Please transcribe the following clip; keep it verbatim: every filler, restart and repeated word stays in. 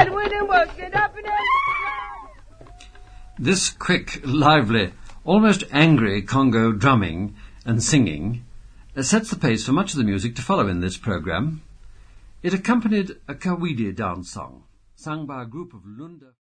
and when it works it up and down. This quick, lively, almost angry Congo drumming and singing uh, sets the pace for much of the music to follow in this programme. It accompanied a Kawidi dance song, sung by a group of Lunda...